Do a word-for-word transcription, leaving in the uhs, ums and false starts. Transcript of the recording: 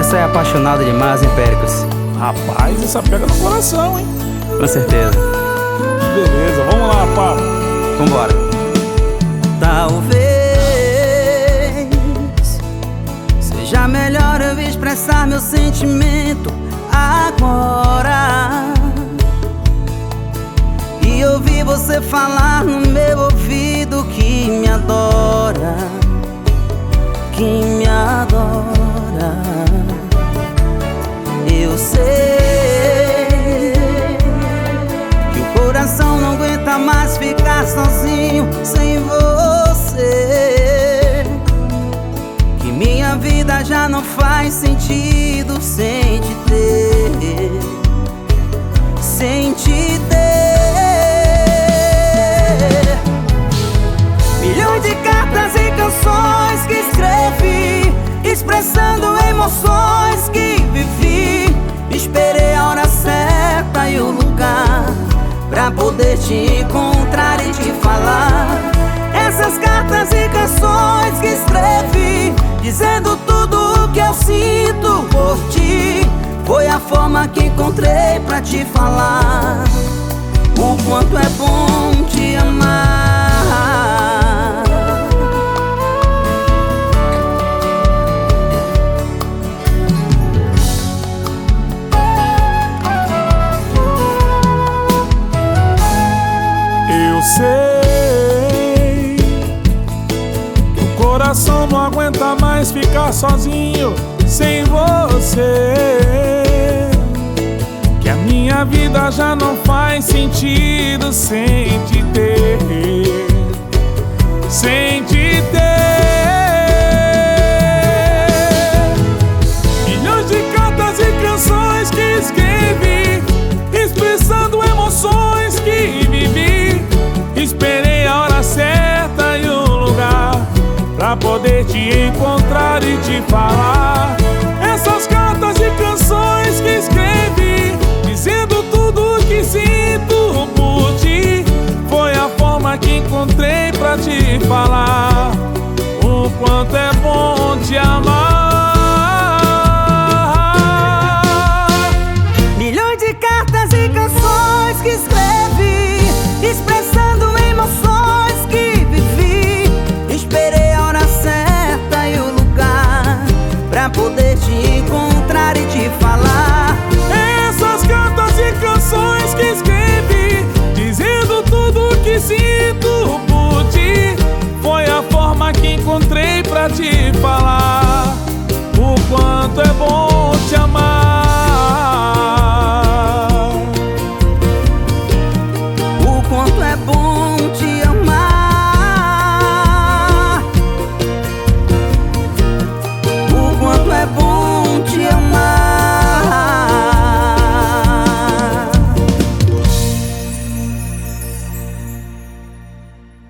Você é apaixonado demais, hein, Péricles? Rapaz, essa pega no coração, hein? Com certeza. Beleza, vamos lá, Pablo. Vambora. Talvez seja melhor eu expressar meu sentimento agora e ouvir você falar no meu ouvido que me adora, que me adora. Eu sei que o coração não aguenta mais ficar sozinho sem você, que minha vida já não faz sentido sem te ter, sem te ter. Milhões de cartas e canções que escrevi, expressando emoções que vivi. Esperei a hora certa e o lugar pra poder te encontrar e te falar. Essas cartas e canções que escrevi, dizendo tudo o que eu sinto por ti, foi a forma que encontrei pra te falar o quanto é bom te amar. Eu sei que o coração não aguenta mais ficar sozinho sem você, que a minha vida já não faz sentido sem te ter, sem te ter. Milhões de cartas e canções que escrevi, expressando emoções que vivi. Esperei a hora certa e o lugar pra poder te encontrar e te falar. Essas cartas e canções que escrevi, dizendo tudo o que sinto por ti, foi a forma que encontrei pra te falar o quanto é bom te amar.